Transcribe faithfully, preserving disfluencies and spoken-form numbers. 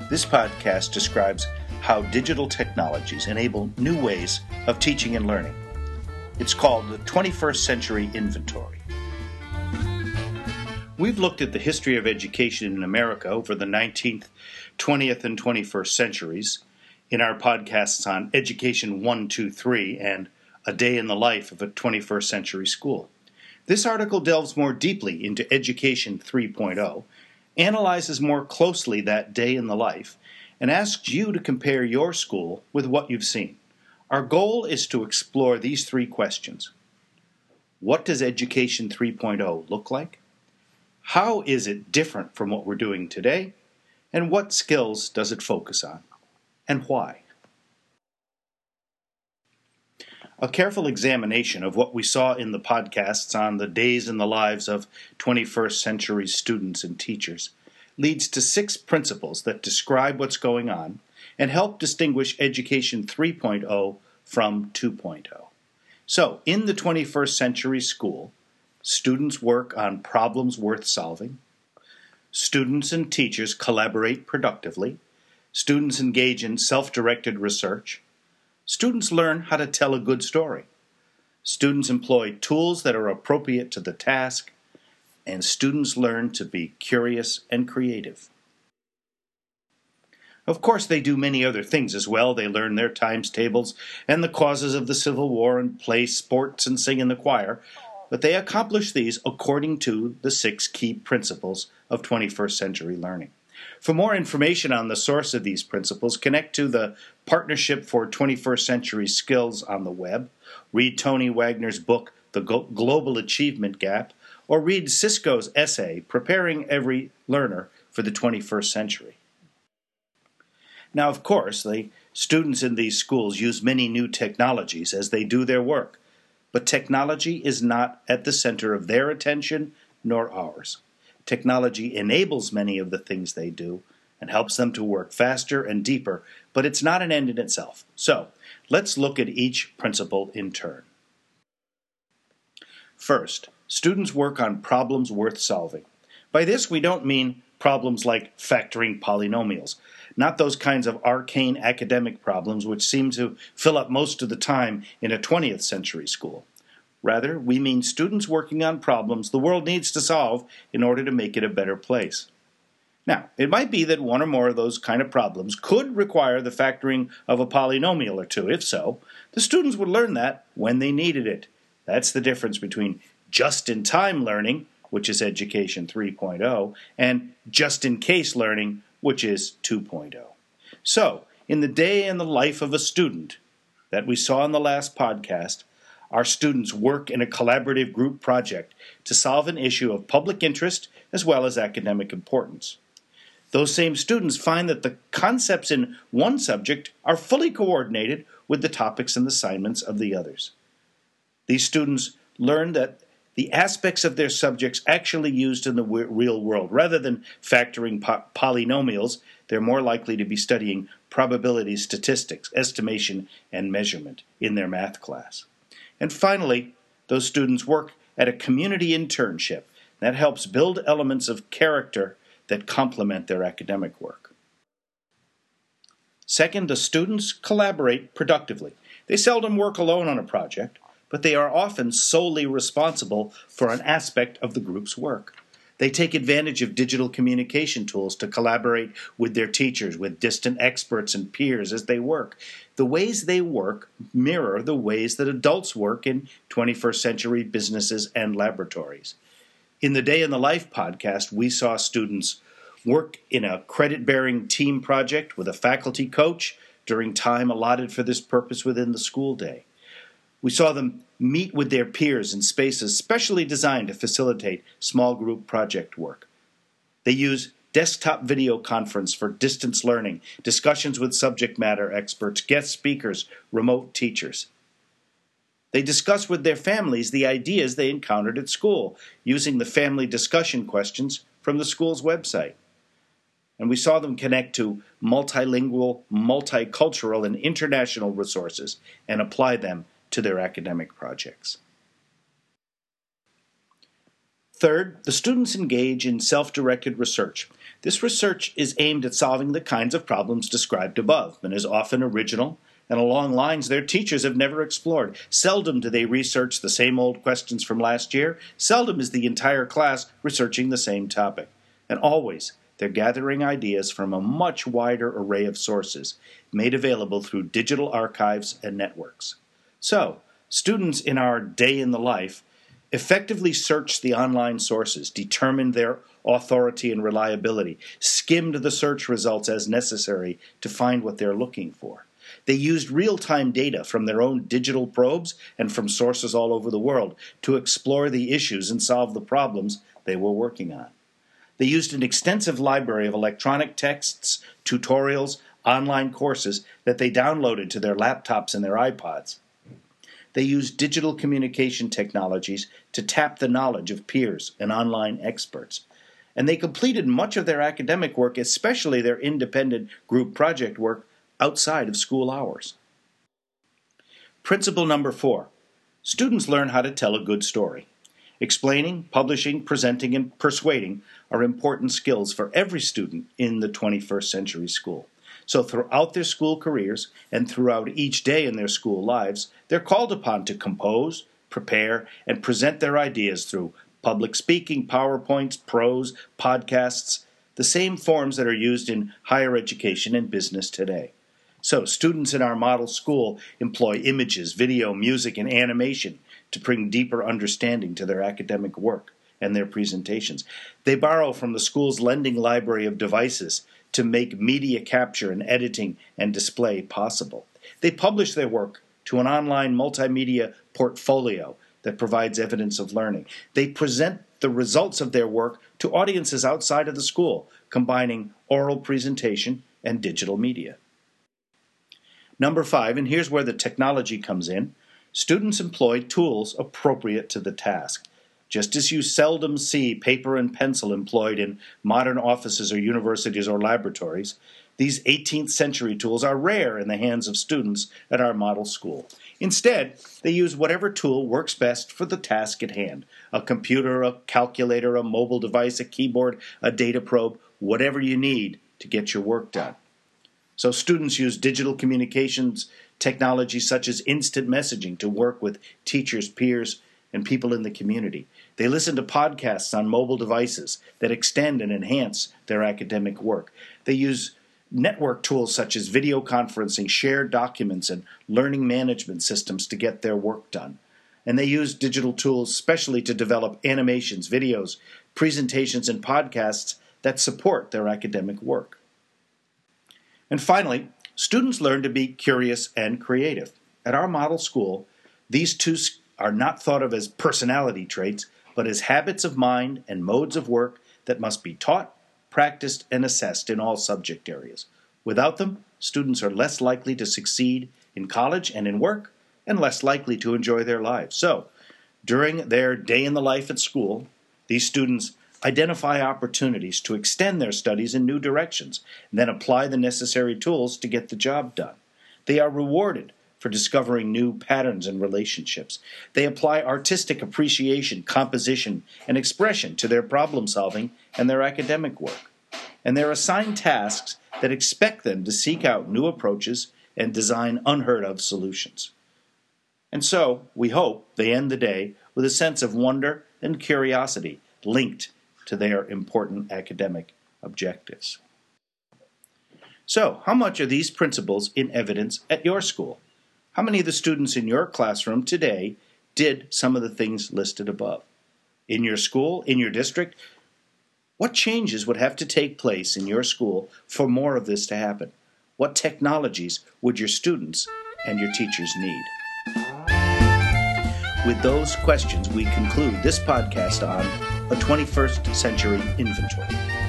This podcast describes how digital technologies enable new ways of teaching and learning. It's called the twenty-first Century Inventory. We've looked at the history of education in America over the nineteenth, twentieth, and twenty-first centuries in our podcasts on Education one, two, three and A Day in the Life of a twenty-first Century School. This article delves more deeply into Education three point oh, analyzes more closely that day in the life, and asks you to compare your school with what you've seen. Our goal is to explore these three questions. What does Education three point oh look like? How is it different from what we're doing today? And what skills does it focus on? And why? A careful examination of what we saw in the podcasts on the days in the lives of twenty-first century students and teachers leads to six principles that describe what's going on and help distinguish Education three point oh from two point oh. So, in the twenty-first century school, students work on problems worth solving. Students and teachers collaborate productively. Students engage in self-directed research. Students learn how to tell a good story. Students employ tools that are appropriate to the task. And students learn to be curious and creative. Of course, they do many other things as well. They learn their times tables and the causes of the Civil War and play sports and sing in the choir. But they accomplish these according to the six key principles of twenty-first century learning. For more information on the source of these principles, connect to the Partnership for twenty-first Century Skills on the web, read Tony Wagner's book, The Global Achievement Gap, or read Cisco's essay, Preparing Every Learner for the twenty-first Century. Now, of course, the students in these schools use many new technologies as they do their work, but technology is not at the center of their attention nor ours. Technology enables many of the things they do and helps them to work faster and deeper, but it's not an end in itself. So, let's look at each principle in turn. First, students work on problems worth solving. By this, we don't mean problems like factoring polynomials, not those kinds of arcane academic problems which seem to fill up most of the time in a twentieth century school. Rather, we mean students working on problems the world needs to solve in order to make it a better place. Now, it might be that one or more of those kind of problems could require the factoring of a polynomial or two. If so, the students would learn that when they needed it. That's the difference between just-in-time learning, which is Education three point oh, and just-in-case learning, which is two point oh. So, in the day in the life of a student that we saw in the last podcast, our students work in a collaborative group project to solve an issue of public interest as well as academic importance. Those same students find that the concepts in one subject are fully coordinated with the topics and assignments of the others. These students learn that the aspects of their subjects actually used in the w- real world. Rather than factoring po- polynomials, they're more likely to be studying probability statistics, estimation, and measurement in their math class. And finally, those students work at a community internship that helps build elements of character that complement their academic work. Second, the students collaborate productively. They seldom work alone on a project, but they are often solely responsible for an aspect of the group's work. They take advantage of digital communication tools to collaborate with their teachers, with distant experts and peers as they work. The ways they work mirror the ways that adults work in twenty-first century businesses and laboratories. In the Day in the Life podcast, we saw students work in a credit-bearing team project with a faculty coach during time allotted for this purpose within the school day. We saw them meet with their peers in spaces specially designed to facilitate small group project work. They use desktop video conference for distance learning, discussions with subject matter experts, guest speakers, remote teachers. They discuss with their families the ideas they encountered at school, using the family discussion questions from the school's website. And we saw them connect to multilingual, multicultural, and international resources and apply them to their academic projects. Third, the students engage in self-directed research. This research is aimed at solving the kinds of problems described above and is often original and along lines their teachers have never explored. Seldom do they research the same old questions from last year. Seldom is the entire class researching the same topic. And always, they're gathering ideas from a much wider array of sources made available through digital archives and networks. So, students in our day in the life effectively searched the online sources, determined their authority and reliability, skimmed the search results as necessary to find what they're looking for. They used real-time data from their own digital probes and from sources all over the world to explore the issues and solve the problems they were working on. They used an extensive library of electronic texts, tutorials, online courses that they downloaded to their laptops and their iPods. They used digital communication technologies to tap the knowledge of peers and online experts. And they completed much of their academic work, especially their independent group project work, outside of school hours. Principle number four. Students learn how to tell a good story. Explaining, publishing, presenting, and persuading are important skills for every student in the twenty-first century school. So throughout their school careers and throughout each day in their school lives, they're called upon to compose, prepare, and present their ideas through public speaking, PowerPoints, prose, podcasts, the same forms that are used in higher education and business today. So students in our model school employ images, video, music, and animation to bring deeper understanding to their academic work and their presentations. They borrow from the school's lending library of devices to make media capture and editing and display possible. They publish their work to an online multimedia portfolio that provides evidence of learning. They present the results of their work to audiences outside of the school, combining oral presentation and digital media. Number five, and here's where the technology comes in, students employ tools appropriate to the task. Just as you seldom see paper and pencil employed in modern offices or universities or laboratories, these eighteenth century tools are rare in the hands of students at our model school. Instead, they use whatever tool works best for the task at hand. A computer, a calculator, a mobile device, a keyboard, a data probe, whatever you need to get your work done. So students use digital communications technology such as instant messaging to work with teachers, peers, and people in the community. They listen to podcasts on mobile devices that extend and enhance their academic work. They use network tools such as video conferencing, shared documents, and learning management systems to get their work done. And they use digital tools especially to develop animations, videos, presentations, and podcasts that support their academic work. And finally, students learn to be curious and creative. At our model school, these two are not thought of as personality traits, but as habits of mind and modes of work that must be taught, practiced, and assessed in all subject areas. Without them, students are less likely to succeed in college and in work, and less likely to enjoy their lives. So, during their day in the life at school, these students identify opportunities to extend their studies in new directions, and then apply the necessary tools to get the job done. They are rewarded for discovering new patterns and relationships. They apply artistic appreciation, composition, and expression to their problem solving and their academic work. And they're assigned tasks that expect them to seek out new approaches and design unheard of solutions. And so, we hope they end the day with a sense of wonder and curiosity linked to their important academic objectives. So, how much are these principles in evidence at your school? How many of the students in your classroom today did some of the things listed above? In your school, in your district, what changes would have to take place in your school for more of this to happen? What technologies would your students and your teachers need? With those questions, we conclude this podcast on a twenty-first century inventory.